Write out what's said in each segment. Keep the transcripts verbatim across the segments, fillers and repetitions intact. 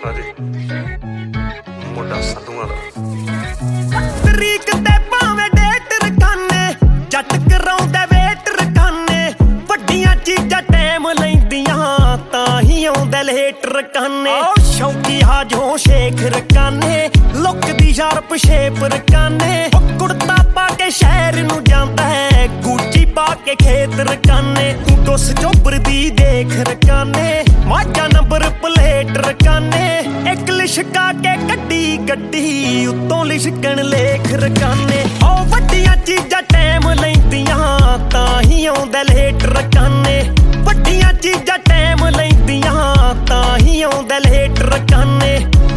ਹਾਂਜੀ ਮੁੰਡਾ ਸੰਧੂਆਂ ਦਾ ਤਰੀਕ ਤੇ ਭਾਵੇਂ ਡੇਟ ਰਕਾਨੇ ਜੱਟ ਕਰਾਉਂਦੇ ਵੇਟ ਰਕਾਨੇ ਵੱਡੀਆਂ ਚੀਜ਼ਾਂ ਟਾਈਮ ਲੈਂਦੀਆਂ ਤਾਂ ਹੀ ਆਉਂਦੇ ਲੇਟ ਰਕਾਨੇ ਓ ਸ਼ੌਕੀ ਹਾਜੋ ਸ਼ੇਖ ਰਕਾਨੇ ਲੁੱਕ ਦੀ ਸ਼ਾਰਪ ਸ਼ੇਪ ਰਕਾਨੇ ਕੁੜਤਾ ਪਾ ਕੇ ਸ਼ਹਿਰ ਨੂੰ ਜਾਂਦਾ ਹੈ ਗੂਚੀ ਪਾ ਕੇ ਖੇਤ ਰਕਾਨੇ ਤੂੰ ਦੁੱਸ ਚੋਬਰ ਦੀ ਦੇਖ ਰਕਾਨੇ ਮਾਝਾ ਨੰਬਰ ਪਲੇਟ ਰਕਾਨੇ ਇੱਕ ਲਿਸ਼ਕਾ ਕੇ ਗੱਡੀ ਗੱਡੀ ਉੱਤੋਂ ਲਿਸ਼ਕਣ ਲੇਖ ਰਕਾਨੇ ਓ ਵੱਡੀਆਂ ਚੀਜ਼ਾਂ ਟਾਈਮ ਲੈਂਦੀਆਂ ਤਾਂ ਹੀ ਆਉਂਦੇ ਲੇਟ ਰਕਾਨੇ ਵੱਡੀਆਂ ਚੀਜ਼ਾਂ ਟਾਈਮ ਲੈਂਦੀਆਂ ਤਾਂ ਹੀ ਆਉਂਦੇ ਲੇਟ ਰਕਾਨੇ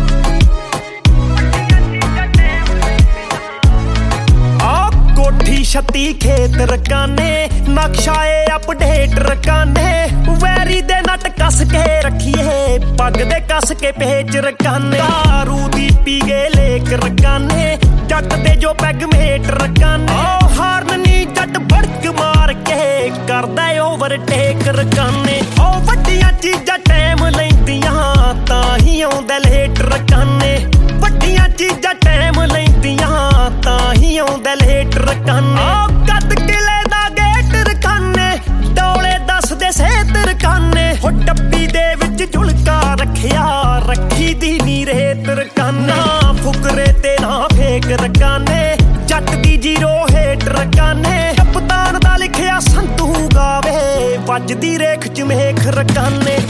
ਕੋਠੀ ਛੱਤੀ ਖੇਤ ਰਕਾਨੇ ਨਕਸ਼ਾ ਏ ਅਪਡੇਟ ਰਕਾਨੇ ਵੈਰੀ ਦੇ ਨਟ ਕੱਸ ਕੇ ਰੱਖੀਏ ਪੱਗ ਦੇ ਕੱਸ ਕੇ ਪੇਚ ਰਕਾਨੇ ਦਾਰੂ ਦੀ ਪੀ ਗਏ ਲੇਕ ਰਕਾਨੇ ਜੱਟ ਦੇ ਜੋ ਪੈਗ ਮੇਟ ਰਕਾਨੇ ਓ ਹਾਰਨ ਨੀ ਜੱਟ ਬੜਕ ਮਾਰ ਕੇ ਕਰਦਾ ਓਵਰਟੇਕ ਰਕਾਨੇ ਓ ਵੱਡੀਆਂ ਚੀਜ਼ਾਂ ਟਾਈਮ ਲੈਂਦੀਆਂ ਤਾਂ ਹੀ ਆਉਂਦੇ ਲੇਟ ਰਕਾਨੇ ਵੱਡੀਆਂ ਚੀਜ਼ਾਂ ਟਾਈਮ ਲੈਂਦੀਆਂ ਤਾਂ ਹੀ ਆਉਂਦੇ ਲੇਟ ਰਕਾਨੇ ਓ ਕੱਦ ਕਿਲੇ ਦਾ ਗੇਟ ਰਕਾਨੇ ਡੋਲੇ ਦੱਸਦੇ ਸੇਤ ਰਕਾਨੇ ਹੋ ਡੱਬੀ ਦੇ ਵਿੱਚ ਝੁਲਕਾ ਰੱਖਿਆ ਰੱਖੀ ਦੀ ਨੀ ਰੇਤ ਰਕਾਨਾ ਫੁਕਰੇ ਤੇ ਨਾ ਫੇਕ ਰਕਾਨੇ ਜੱਟ ਦੀ ਜੀਰੋ ਹੇਟ ਰਕਾਨੇ ਕਪਤਾਨ ਦਾ ਲਿਖਿਆ ਸੰਤੂ ਗਾਵੇ ਵੱਜਦੀ ਰੇਖ ਚ ਮੇਖ ਰਕਾਨੇ